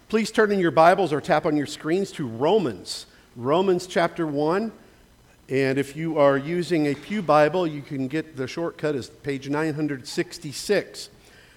Please turn in your Bibles or tap on your screens to Romans. Romans chapter 1. And if you are using a Pew Bible, you can get the shortcut as page 966.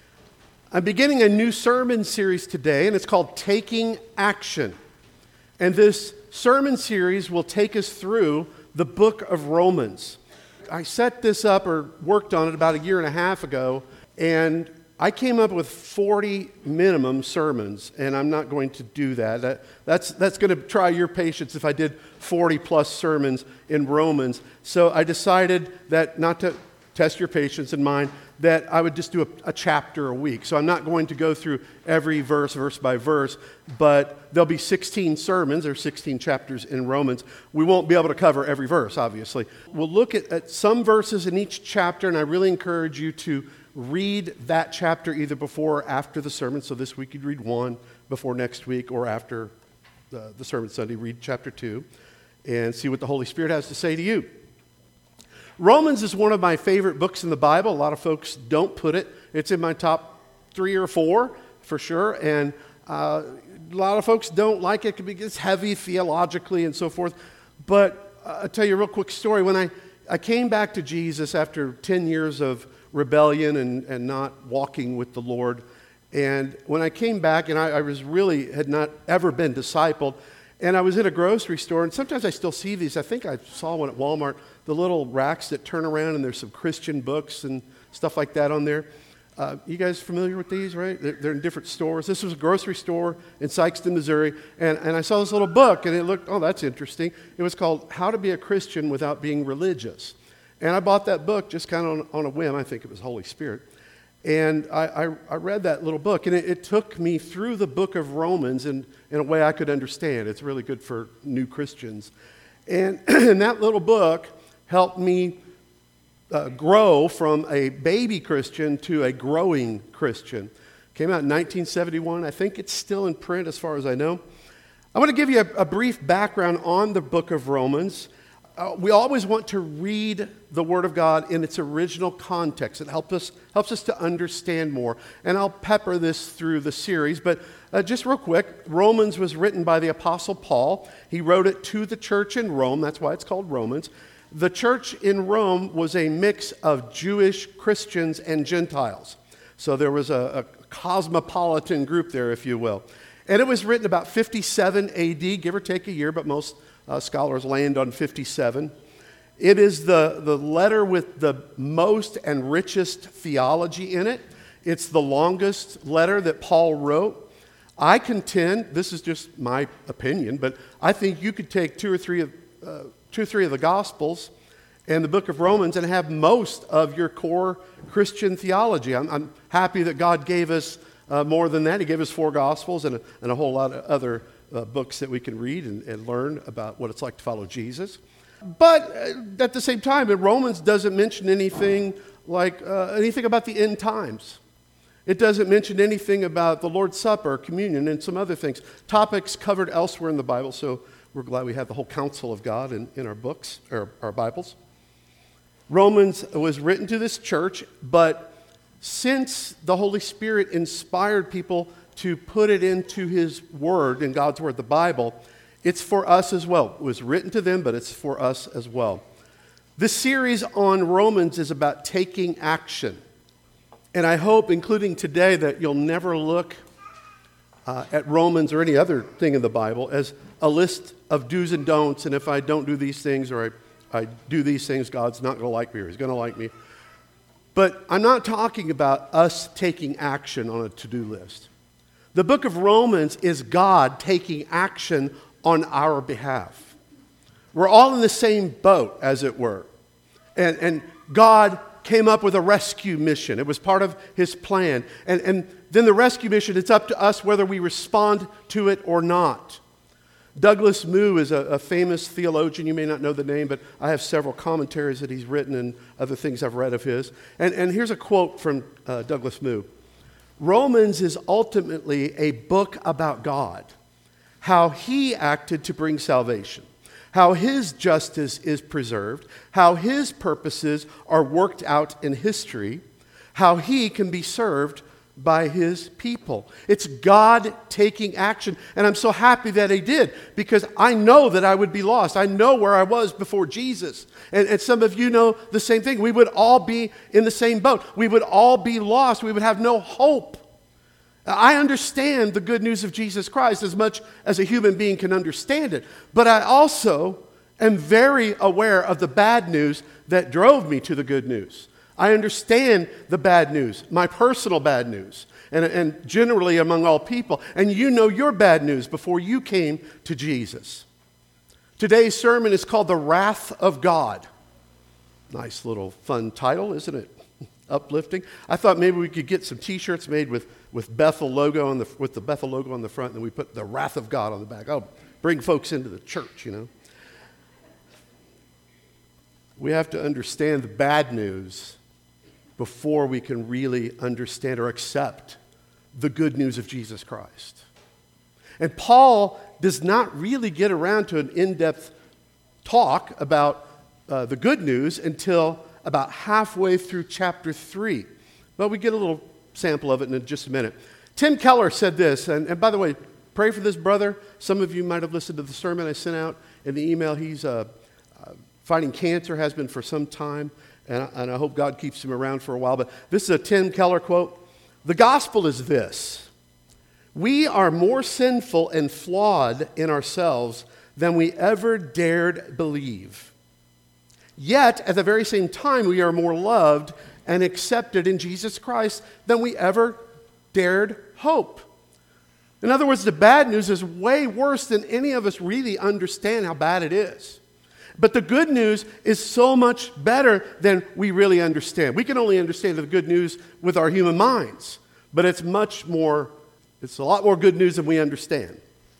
I'm beginning a new sermon series today, and it's called Taking Action. And this sermon series will take us through the book of Romans. I set this up or worked on it about a year and a half ago, and I came up with 40 minimum sermons, and I'm not going to do that. That's going to try your patience if I did 40 plus sermons in Romans. So I decided that not to test your patience and mine, that I would just do a chapter a week. So I'm not going to go through every verse by verse, but there'll be 16 sermons or 16 chapters in Romans. We won't be able to cover every verse, obviously. We'll look at some verses in each chapter, and I really encourage you to read that chapter either before or after the sermon. So this week you'd read one, before next week, or after the sermon Sunday, read chapter 2 and see what the Holy Spirit has to say to you. Romans is one of my favorite books in the Bible. A lot of folks don't put it. It's in my top 3 or 4 for sure, and a lot of folks don't like it because it's heavy theologically and so forth. But I'll tell you a real quick story. When I came back to Jesus after 10 years of rebellion and not walking with the Lord. And when I came back, and I had not ever been discipled, and I was in a grocery store, and sometimes I still see these. I think I saw one at Walmart, the little racks that turn around, and there's some Christian books and stuff like that on there. You guys familiar with these, right? They're in different stores. This was a grocery store in Sikeston, Missouri, and I saw this little book, and it looked, oh, that's interesting. It was called How to Be a Christian Without Being Religious. And I bought that book just kind of on a whim. I think it was Holy Spirit. And I read that little book, and it took me through the book of Romans in a way I could understand. It's really good for new Christians. And that little book helped me grow from a baby Christian to a growing Christian. Came out in 1971. I think it's still in print as far as I know. I want to give you a brief background on the book of Romans. We always want to read the Word of God in its original context. It helps us to understand more. And I'll pepper this through the series. But just real quick, Romans was written by the Apostle Paul. He wrote it to the church in Rome. That's why it's called Romans. The church in Rome was a mix of Jewish Christians and Gentiles. So there was a cosmopolitan group there, if you will. And it was written about 57 A.D., give or take a year, but most scholars land on 57. It is the letter with the most and richest theology in it. It's the longest letter that Paul wrote. I contend, this is just my opinion, but I think you could take two or three of the Gospels and the book of Romans and have most of your core Christian theology. I'm happy that God gave us more than that. He gave us 4 Gospels and a whole lot of other books that we can read and learn about what it's like to follow Jesus. But at the same time, Romans doesn't mention anything about the end times. It doesn't mention anything about the Lord's Supper, communion, and some other things. Topics covered elsewhere in the Bible, so we're glad we have the whole counsel of God in our books, or our Bibles. Romans was written to this church, but since the Holy Spirit inspired people to put it into His Word, in God's Word, the Bible, it's for us as well. It was written to them, but it's for us as well. This series on Romans is about taking action. And I hope, including today, that you'll never look at Romans or any other thing in the Bible as a list of do's and don'ts, and if I don't do these things or I do these things, God's not going to like me or He's going to like me. But I'm not talking about us taking action on a to-do list. The book of Romans is God taking action on our behalf. We're all in the same boat, as it were. And God came up with a rescue mission. It was part of His plan. And then the rescue mission, it's up to us whether we respond to it or not. Douglas Moo is a famous theologian. You may not know the name, but I have several commentaries that he's written and other things I've read of his. And here's a quote from Douglas Moo. Romans is ultimately a book about God, how He acted to bring salvation, how His justice is preserved, how His purposes are worked out in history, how He can be served by his people. It's God taking action. And I'm so happy that he did, because I know that I would be lost. I know where I was before Jesus. And some of you know the same thing. We would all be in the same boat. We would all be lost. We would have no hope. I understand the good news of Jesus Christ as much as a human being can understand it. But I also am very aware of the bad news that drove me to the good news. I understand the bad news, my personal bad news, and generally among all people. And you know your bad news before you came to Jesus. Today's sermon is called The Wrath of God. Nice little fun title, isn't it? Uplifting. I thought maybe we could get some T-shirts made with Bethel logo with the Bethel logo on the front, and then we put The Wrath of God on the back. Oh, bring folks into the church, you know. We have to understand the bad news before we can really understand or accept the good news of Jesus Christ. And Paul does not really get around to an in-depth talk about the good news until about halfway through chapter 3. But we get a little sample of it in just a minute. Tim Keller said this, and by the way, pray for this brother. Some of you might have listened to the sermon I sent out in the email. He's fighting cancer, has been for some time. And I hope God keeps him around for a while. But this is a Tim Keller quote. The gospel is this: we are more sinful and flawed in ourselves than we ever dared believe. Yet, at the very same time, we are more loved and accepted in Jesus Christ than we ever dared hope. In other words, the bad news is way worse than any of us really understand how bad it is. But the good news is so much better than we really understand. We can only understand the good news with our human minds, but it's a lot more good news than we understand.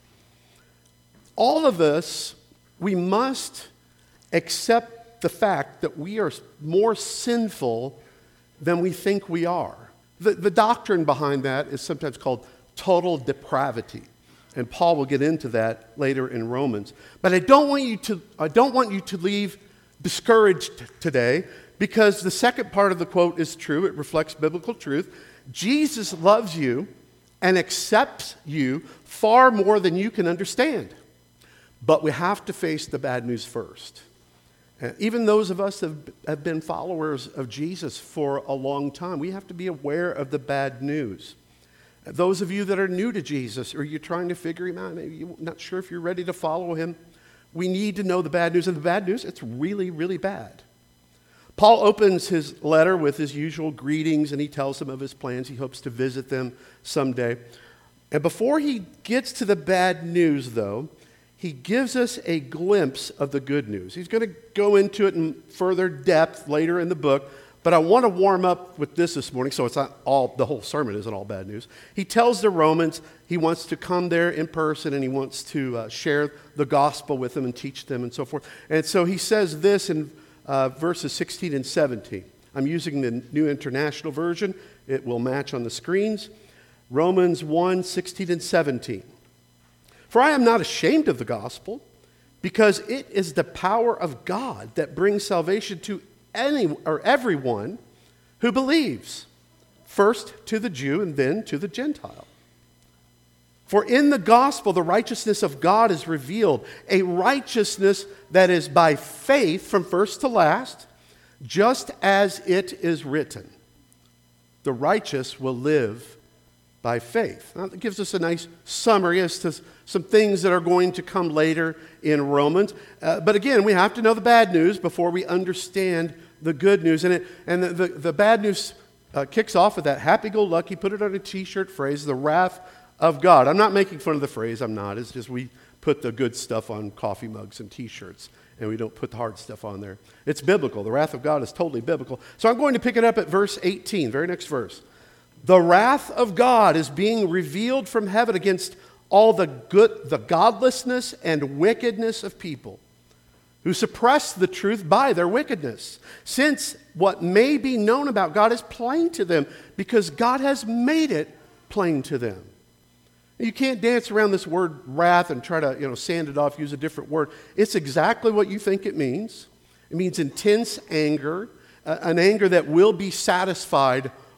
All of us, we must accept the fact that we are more sinful than we think we are. The doctrine behind that is sometimes called total depravity. And Paul will get into that later in Romans. But I don't want you to leave discouraged today, because the second part of the quote is true. It reflects biblical truth. Jesus loves you and accepts you far more than you can understand. But we have to face the bad news first. And even those of us that have been followers of Jesus for a long time, we have to be aware of the bad news. Those of you that are new to Jesus, or you're trying to figure him out, maybe you're not sure if you're ready to follow him, we need to know the bad news. And the bad news, it's really, really bad. Paul opens his letter with his usual greetings, and he tells them of his plans. He hopes to visit them someday. And before he gets to the bad news, though, he gives us a glimpse of the good news. He's going to go into it in further depth later in the book, but I want to warm up with this morning, so it's not all, the whole sermon isn't all bad news. He tells the Romans he wants to come there in person, and he wants to share the gospel with them and teach them and so forth. And so he says this in verses 16 and 17. I'm using the New International Version. It will match on the screens. Romans 1, 16 and 17. For I am not ashamed of the gospel, because it is the power of God that brings salvation to everyone who believes, first to the Jew and then to the Gentile. For in the gospel, the righteousness of God is revealed, a righteousness that is by faith from first to last, just as it is written, the righteous will live by faith. Now, that gives us a nice summary as to some things that are going to come later in Romans. But again, we have to know the bad news before we understand the good news. And the bad news kicks off with that happy-go-lucky, put it on a T-shirt phrase, the wrath of God. I'm not making fun of the phrase, I'm not. It's just we put the good stuff on coffee mugs and T-shirts, and we don't put the hard stuff on there. It's biblical. The wrath of God is totally biblical. So I'm going to pick it up at verse 18, very next verse. The wrath of God is being revealed from heaven against all the godlessness and wickedness of people who suppress the truth by their wickedness, since what may be known about God is plain to them, because God has made it plain to them. You can't dance around this word wrath and try to sand it off, use a different word. It's exactly what you think it means. It means intense anger, an anger that will be satisfied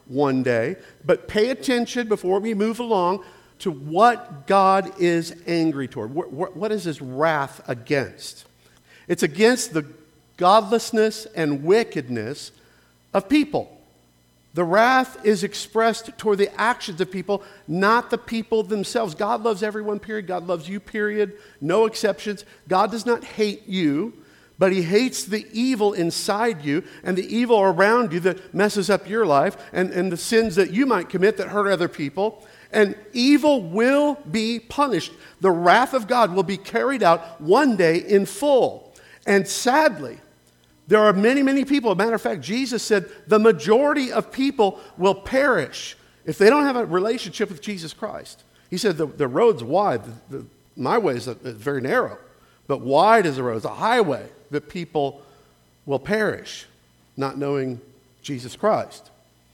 one day. But pay attention before we move along to what God is angry toward. What is his wrath against? It's against the godlessness and wickedness of people. The wrath is expressed toward the actions of people, not the people themselves. God loves everyone, period. God loves you, period. No exceptions. God does not hate you, but he hates the evil inside you and the evil around you that messes up your life and the sins that you might commit that hurt other people. And evil will be punished. The wrath of God will be carried out one day in full. And sadly, there are many, many people. As a matter of fact, Jesus said the majority of people will perish if they don't have a relationship with Jesus Christ. He said the road's wide. My way is very narrow, but wide is the road. It's a highway that people will perish not knowing Jesus Christ.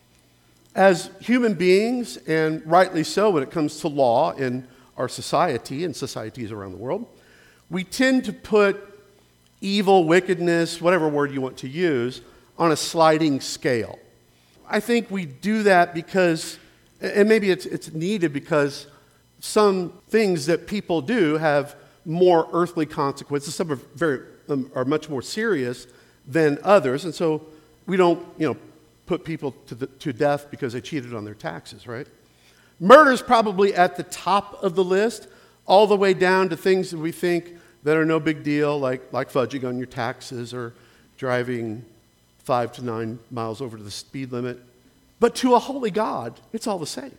As human beings, and rightly so when it comes to law in our society and societies around the world, we tend to put evil, wickedness, whatever word you want to use, on a sliding scale. I think we do that because, and maybe it's needed because some things that people do have more earthly consequences. Some are much more serious than others, and so we don't, put people to death because they cheated on their taxes, right? Murder is probably at the top of the list, all the way down to things that we think that are no big deal, like fudging on your taxes or driving 5 to 9 miles over to the speed limit. But to a holy God, it's all the same.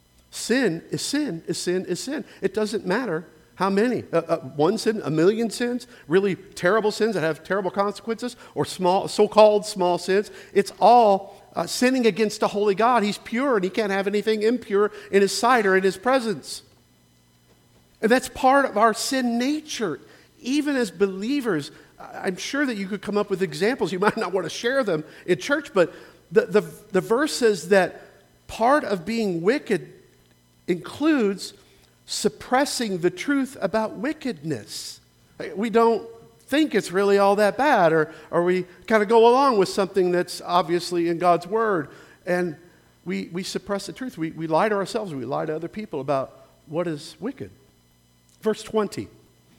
Sin is sin is sin is sin. It doesn't matter how many. One sin, a million sins, really terrible sins that have terrible consequences, or so-called small sins. It's all sinning against a holy God. He's pure, and he can't have anything impure in his sight or in his presence. And that's part of our sin nature. Even as believers, I'm sure that you could come up with examples. You might not want to share them in church, but the verse says that part of being wicked includes suppressing the truth about wickedness. We don't think it's really all that bad, or we kind of go along with something that's obviously in God's Word, and we suppress the truth. We lie to ourselves, we lie to other people about what is wicked. Verse 20,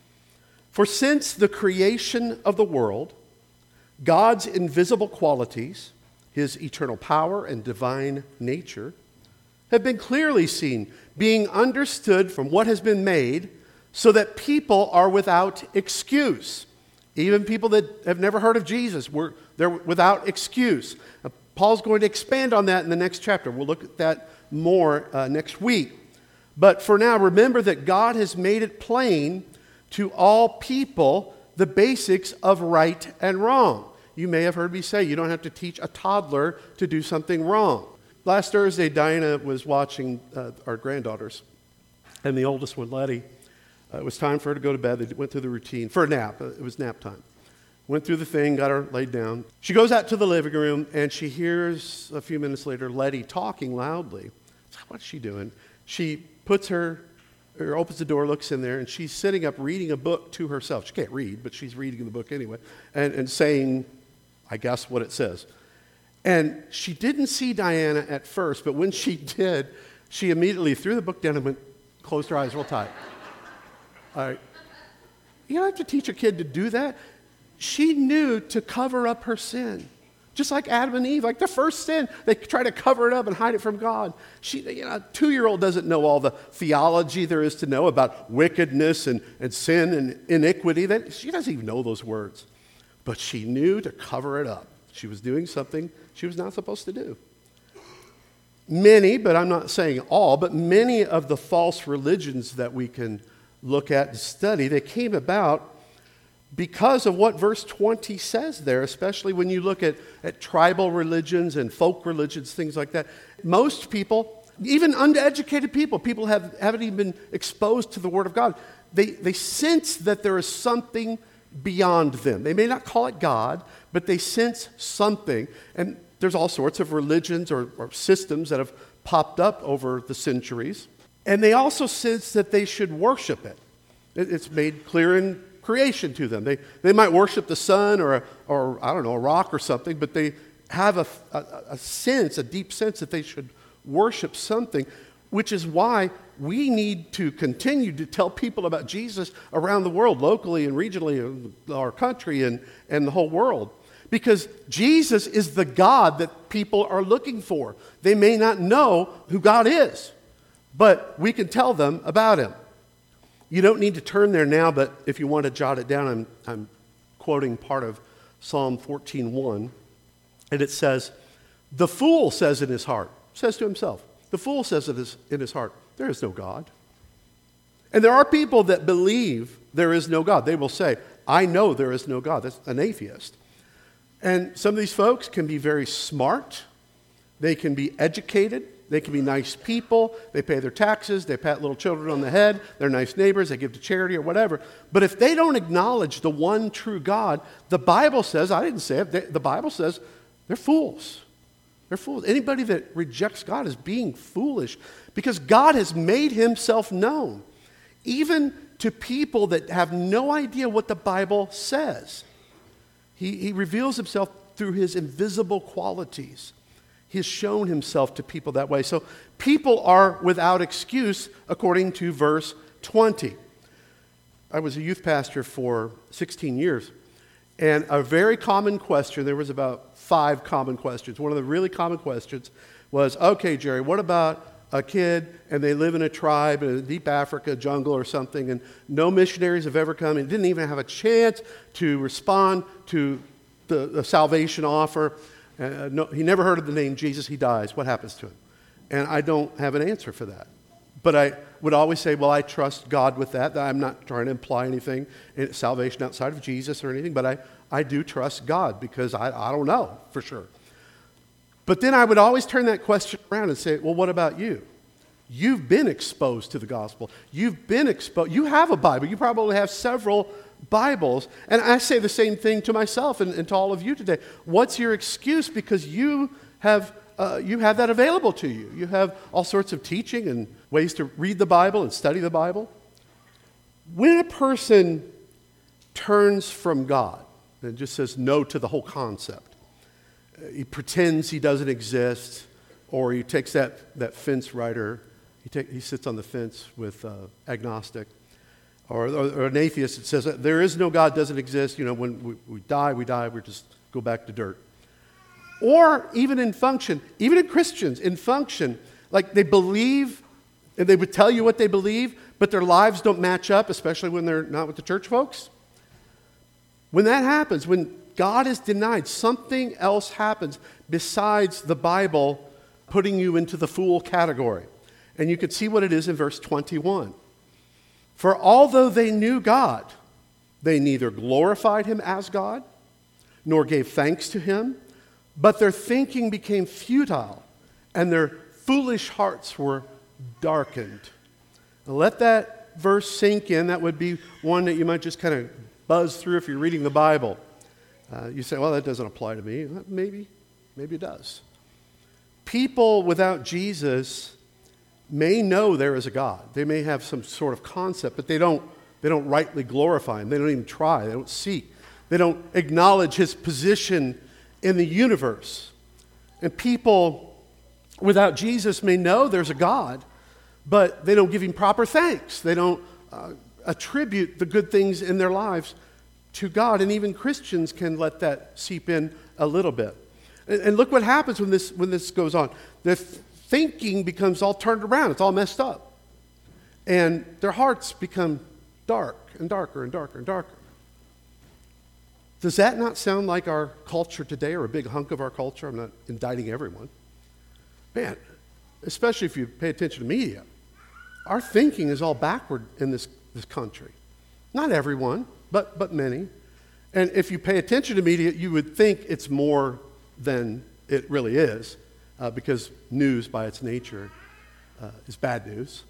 for since the creation of the world, God's invisible qualities, his eternal power and divine nature, have been clearly seen, being understood from what has been made, so that people are without excuse. Even people that have never heard of Jesus, they're without excuse. Paul's going to expand on that in the next chapter. We'll look at that more next week. But for now, remember that God has made it plain to all people the basics of right and wrong. You may have heard me say you don't have to teach a toddler to do something wrong. Last Thursday, Diana was watching our granddaughters, and the oldest one, Letty, it was time for her to go to bed. They went through the routine for a nap. It was nap time. Went through the thing, got her laid down. She goes out to the living room, and she hears a few minutes later Letty talking loudly. What's she doing? She puts her, or opens the door, looks in there, and she's sitting up reading a book to herself. She can't read, but she's reading the book anyway, and saying, I guess, what it says. And she didn't see Diana at first, but when she did, she immediately threw the book down and closed her eyes real tight. All right. You don't have to teach a kid to do that. She knew to cover up her sin. Just like Adam and Eve, like the first sin, they try to cover it up and hide it from God. A 2-year-old doesn't know all the theology there is to know about wickedness and sin and iniquity. She doesn't even know those words. But she knew to cover it up. She was doing something she was not supposed to do. Many, but I'm not saying all, but many of the false religions that we can look at and study, they came about because of what verse 20 says there, especially when you look at tribal religions and folk religions, things like that. Most people, even uneducated people haven't even been exposed to the Word of God. They sense that there is something beyond them. They may not call it God, but they sense something. And there's all sorts of religions or systems that have popped up over the centuries. And they also sense that they should worship it. It's made clear in creation to them. They might worship the sun or I don't know, a rock or something, but they have a sense, a deep sense that they should worship something, which is why we need to continue to tell people about Jesus around the world, locally and regionally, in our country and the whole world. Because Jesus is the God that people are looking for. They may not know who God is, but we can tell them about him. You don't need to turn there now, but if you want to jot it down, I'm quoting part of Psalm 14:1, and it says, "The fool says in his heart," says to himself, the fool says in his heart, "There is no God." And there are people that believe there is no God. They will say, "I know there is no God." That's an atheist. And some of these folks can be very smart. They can be educated. They can be nice people. They pay their taxes. They pat little children on the head. They're nice neighbors. They give to charity or whatever. But if they don't acknowledge the one true God, the Bible says, I didn't say it, the Bible says they're fools. They're fools. Anybody that rejects God is being foolish because God has made himself known, even to people that have no idea what the Bible says. He reveals himself through his invisible qualities. He has shown himself to people that way. So people are without excuse according to verse 20. I was a youth pastor for 16 years, and a very common question, there was about 5 common questions. One of the really common questions was, okay, Jerry, what about a kid and they live in a tribe in deep Africa, jungle or something, and no missionaries have ever come and didn't even have a chance to respond to the salvation offer. No, he never heard of the name Jesus. He dies. What happens to him? And I don't have an answer for that. But I would always say, well, I trust God with that. I'm not trying to imply anything, salvation outside of Jesus or anything, but I do trust God because I don't know for sure. But then I would always turn that question around and say, well, what about you? You've been exposed to the gospel. You've been exposed. You have a Bible. You probably have several Bibles. And I say the same thing to myself and to all of you today. What's your excuse? Because you have that available to you. You have all sorts of teaching and ways to read the Bible and study the Bible. When a person turns from God and just says no to the whole concept, he pretends he doesn't exist, or he takes that fence rider, he sits on the fence with agnostic, or an atheist that says there is no God, doesn't exist. You know, when we die, we just go back to dirt. Or even in function, even in Christians, in function, like they believe, and they would tell you what they believe, but their lives don't match up, especially when they're not with the church folks. When that happens, when God is denied, something else happens besides the Bible putting you into the fool category. And you can see what it is in verse 21. For although they knew God, they neither glorified him as God, nor gave thanks to him, but their thinking became futile, and their foolish hearts were darkened. Now let that verse sink in. That would be one that you might just kind of buzz through if you're reading the Bible. You say, well, that doesn't apply to me. Maybe it does. People without Jesus may know there is a God. They may have some sort of concept, but they don't rightly glorify him. They don't even try. They don't seek. They don't acknowledge his position in the universe. And people without Jesus may know there's a God, but they don't give him proper thanks. They don't attribute the good things in their lives to God. And even Christians can let that seep in a little bit. And look what happens when this goes on. The thinking becomes all turned around. It's all messed up. And their hearts become dark and darker and darker and darker. Does that not sound like our culture today, or a big hunk of our culture? I'm not indicting everyone. Man, especially if you pay attention to media, our thinking is all backward in this country. Not everyone, but many. And if you pay attention to media, you would think it's more than it really is, because news by its nature is bad news.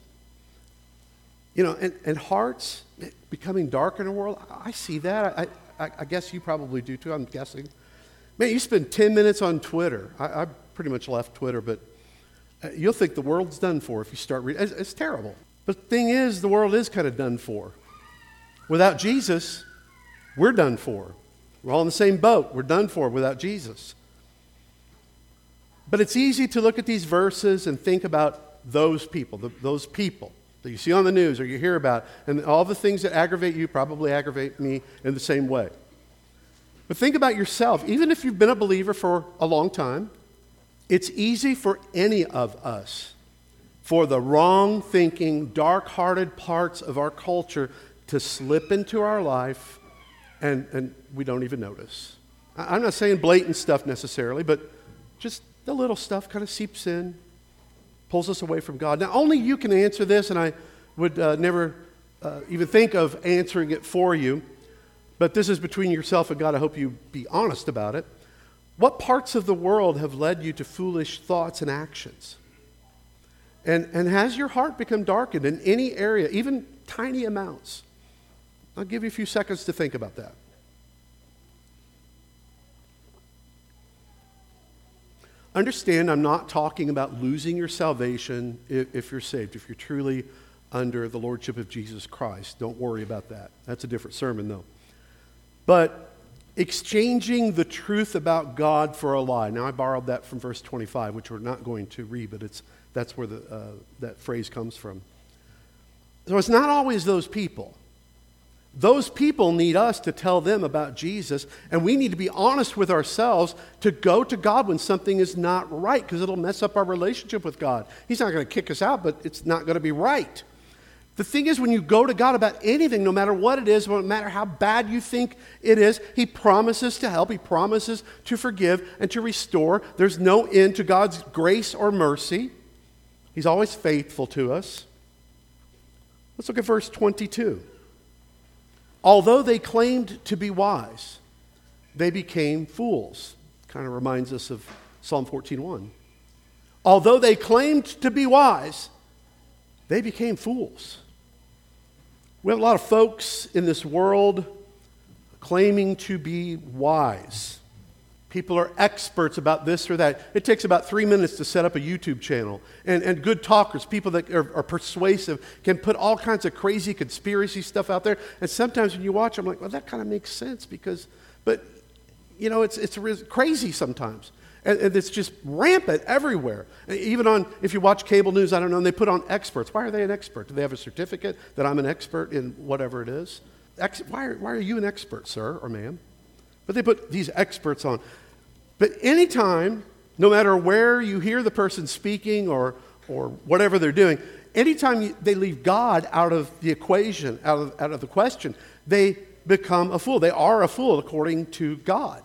You know, and hearts becoming dark in the world, I see that. I guess you probably do too, I'm guessing. Man, you spend 10 minutes on Twitter. I pretty much left Twitter, but you'll think the world's done for if you start reading. It's terrible. But the thing is, the world is kind of done for. Without Jesus, we're done for. We're all in the same boat. We're done for without Jesus. But it's easy to look at these verses and think about those people that you see on the news or you hear about, and all the things that aggravate you probably aggravate me in the same way. But think about yourself. Even if you've been a believer for a long time, it's easy for any of us, for the wrong-thinking, dark-hearted parts of our culture to slip into our life, and we don't even notice. I'm not saying blatant stuff necessarily, but just the little stuff kind of seeps in, pulls us away from God. Now, only you can answer this, and I would never even think of answering it for you, but this is between yourself and God. I hope you be honest about it. What parts of the world have led you to foolish thoughts and actions? And has your heart become darkened in any area, even tiny amounts? I'll give you a few seconds to think about that. Understand, I'm not talking about losing your salvation if you're saved, if you're truly under the lordship of Jesus Christ. Don't worry about that. That's a different sermon, though. But exchanging the truth about God for a lie. Now, I borrowed that from verse 25, which we're not going to read, but that's where that phrase comes from. So it's not always those people. Those people need us to tell them about Jesus, and we need to be honest with ourselves to go to God when something is not right, because it'll mess up our relationship with God. He's not going to kick us out, but it's not going to be right. The thing is, when you go to God about anything, no matter what it is, no matter how bad you think it is, He promises to help. He promises to forgive and to restore. There's no end to God's grace or mercy. He's always faithful to us. Let's look at verse 22. Although they claimed to be wise, they became fools. Kind of reminds us of Psalm 14:1. Although they claimed to be wise, they became fools. We have a lot of folks in this world claiming to be wise. People are experts about this or that. It takes about 3 minutes to set up a YouTube channel. And good talkers, people that are persuasive, can put all kinds of crazy conspiracy stuff out there. And sometimes when you watch, I'm like, well, that kind of makes sense but it's crazy sometimes. And it's just rampant everywhere. Even if you watch cable news, I don't know, and they put on experts. Why are they an expert? Do they have a certificate that I'm an expert in whatever it is? Why are you an expert, sir or ma'am? But they put these experts on. But anytime, no matter where you hear the person speaking or whatever they're doing, anytime they leave God out of the equation, out of the question, they become a fool. They are a fool according to God.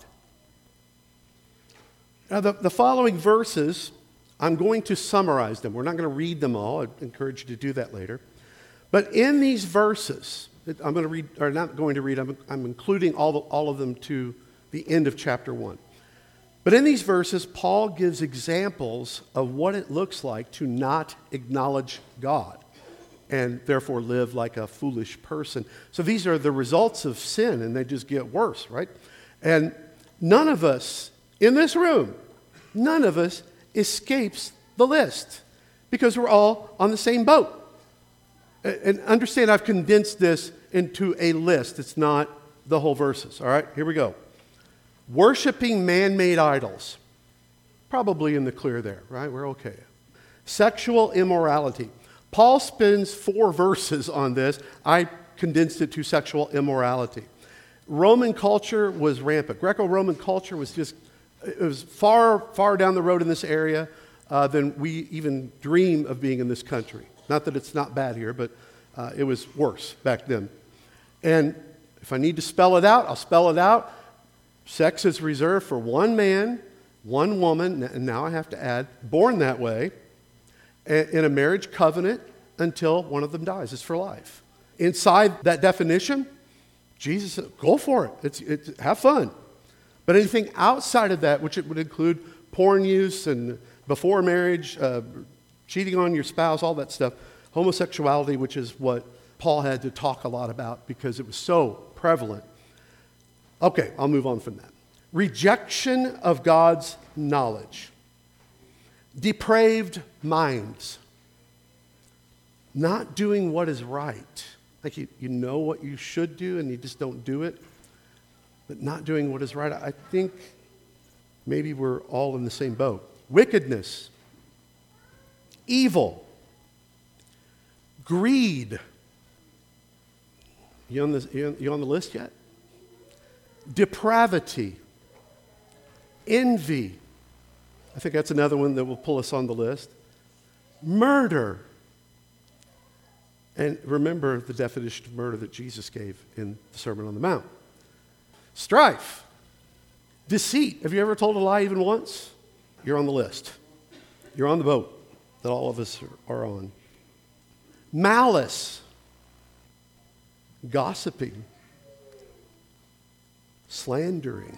Now, the following verses, I'm going to summarize them. We're not going to read them all. I encourage you to do that later. But in these verses, I'm going to read, or not going to read, I'm including all of them to the end of chapter 1. But in these verses, Paul gives examples of what it looks like to not acknowledge God and therefore live like a foolish person. So these are the results of sin, and they just get worse, right? And none of us in this room, none of us escapes the list because we're all on the same boat. And understand, I've condensed this into a list. It's not the whole verses. All right, here we go. Worshipping man-made idols. Probably in the clear there, right? We're okay. Sexual immorality. Paul spends 4 verses on this. I condensed it to sexual immorality. Roman culture was rampant. Greco-Roman culture was it was far, far down the road in this area than we even dream of being in this country. Not that it's not bad here, but it was worse back then. And if I need to spell it out, I'll spell it out. Sex is reserved for one man, one woman, and now I have to add, born that way, in a marriage covenant until one of them dies. It's for life. Inside that definition, Jesus said, go for it. Have fun. But anything outside of that, which it would include porn use and before marriage, cheating on your spouse, all that stuff, homosexuality, which is what Paul had to talk a lot about because it was so prevalent. Okay, I'll move on from that. Rejection of God's knowledge. Depraved minds. Not doing what is right. Like you know what you should do and you just don't do it. But not doing what is right. I think maybe we're all in the same boat. wickedness, evil, greed. You on the list yet? Depravity, envy. I think that's another one that will pull us on the list. Murder. And remember the definition of murder that Jesus gave in the Sermon on the Mount. Strife. Deceit. Have you ever told a lie even once? You're on the list. You're on the boat that all of us are on. Malice. Gossiping. Slandering.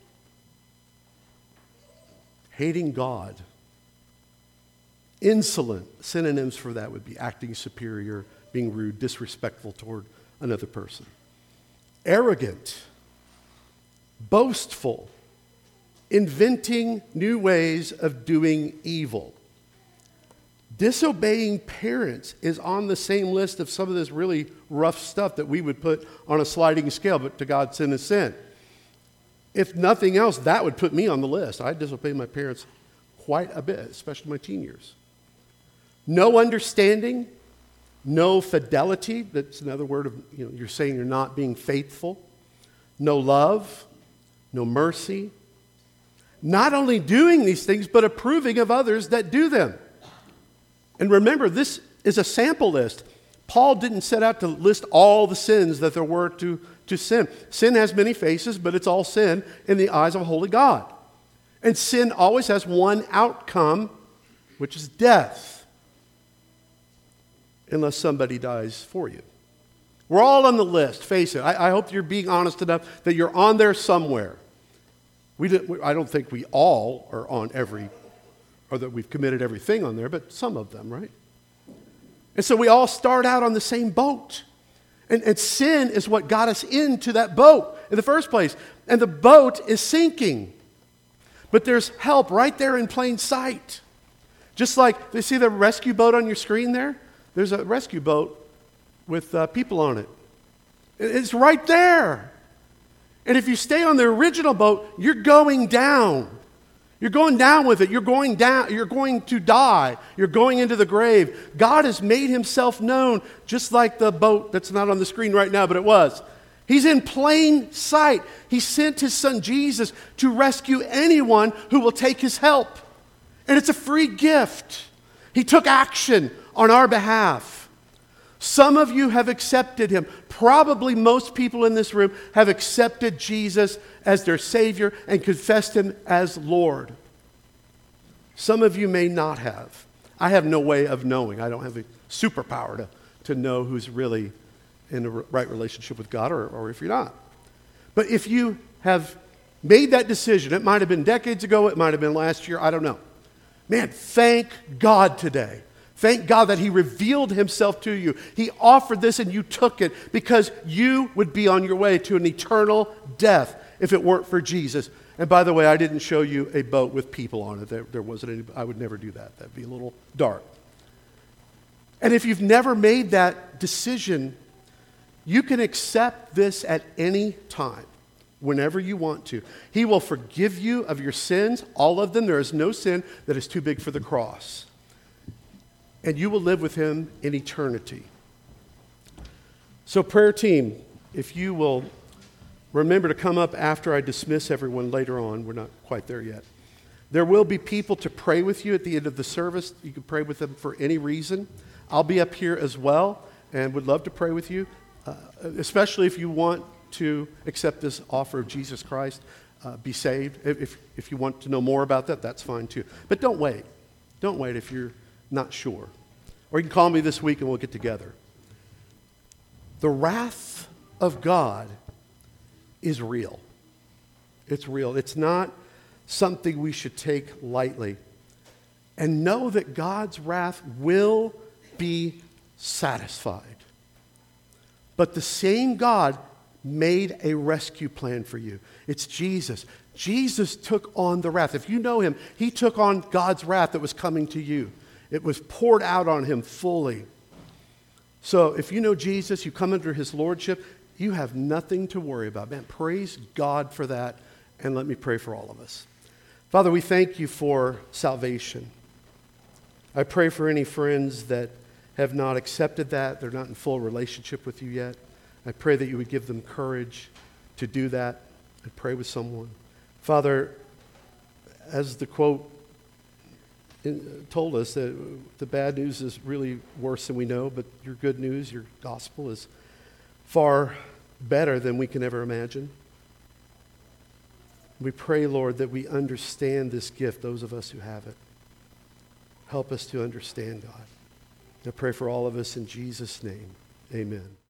Hating God. Insolent. Synonyms for that would be acting superior, being rude, disrespectful toward another person. Arrogant. Boastful. Inventing new ways of doing evil. Disobeying parents is on the same list of some of this really rough stuff that we would put on a sliding scale, but to God, sin is sin. If nothing else, that would put me on the list. I disobey my parents quite a bit, especially my teen years. No understanding, no fidelity. That's another word of, you're saying you're not being faithful. No love, no mercy. Not only doing these things, but approving of others that do them. And remember, this is a sample list. Paul didn't set out to list all the sins that there were to sin. Sin has many faces, but it's all sin in the eyes of a holy God. And sin always has one outcome, which is death, unless somebody dies for you. We're all on the list, face it. I hope you're being honest enough that you're on there somewhere. I don't think we all are on every, or that we've committed everything on there, but some of them, right? And so we all start out on the same boat. And sin is what got us into that boat in the first place. And the boat is sinking. But there's help right there in plain sight. Just like, you see the rescue boat on your screen there? There's a rescue boat with people on it. It's right there. And if you stay on the original boat, you're going down. You're going down with it. You're going down. You're going to die. You're going into the grave. God has made himself known, just like the boat that's not on the screen right now, but it was. He's in plain sight. He sent his son Jesus to rescue anyone who will take his help. And it's a free gift. He took action on our behalf. Some of you have accepted him. Probably most people in this room have accepted Jesus as their Savior and confessed him as Lord. Some of you may not have. I have no way of knowing. I don't have a superpower to know who's really in a right relationship with God or if you're not. But if you have made that decision, it might have been decades ago, it might have been last year, I don't know. Man, thank God today. Thank God that he revealed himself to you. He offered this and you took it because you would be on your way to an eternal death if it weren't for Jesus. And by the way, I didn't show you a boat with people on it. There wasn't any. I would never do that. That'd be a little dark. And if you've never made that decision, you can accept this at any time, whenever you want to. He will forgive you of your sins, all of them. There is no sin that is too big for the cross. And you will live with him in eternity. So prayer team, if you will remember to come up after I dismiss everyone later on. We're not quite there yet. There will be people to pray with you at the end of the service. You can pray with them for any reason. I'll be up here as well and would love to pray with you, especially if you want to accept this offer of Jesus Christ, be saved. If you want to know more about that, that's fine too. But don't wait. Don't wait if you're not sure. Or you can call me this week and we'll get together. The wrath of God is real. It's real. It's not something we should take lightly. And know that God's wrath will be satisfied. But the same God made a rescue plan for you. It's Jesus. Jesus took on the wrath. If you know him, he took on God's wrath that was coming to you. It was poured out on him fully. So if you know Jesus, you come under his lordship, you have nothing to worry about. Man, praise God for that. And let me pray for all of us. Father, we thank you for salvation. I pray for any friends that have not accepted that, they're not in full relationship with you yet. I pray that you would give them courage to do that. I pray with someone. Father, as the quote told us, that the bad news is really worse than we know, but your good news, your gospel, is far better than we can ever imagine. We pray, Lord, that we understand this gift, those of us who have it. Help us to understand, God. I pray for all of us in Jesus' name. Amen.